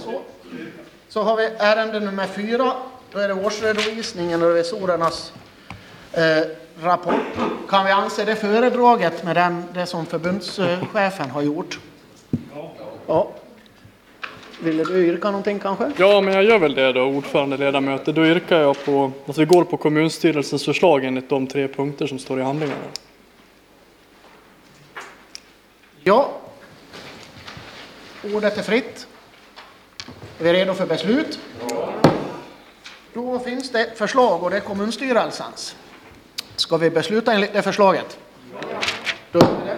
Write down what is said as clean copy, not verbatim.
Så har vi ärende nummer 4. Då är det årsredovisningen och revisorernas rapport. Kan vi anse det föredraget med det som förbundschefen har gjort? Ja. Vill du yrka någonting kanske? Ja, men jag gör väl det då, ordförande ledamöter. Då yrkar jag på att vi går på kommunstyrelsens förslag enligt de 3 punkter som står i handlingarna. Ja. Ordet är fritt. Är vi redo för beslut? Ja. Då finns det förslag och det är kommunstyrelsens. Ska vi besluta enligt det förslaget? Ja. Då är det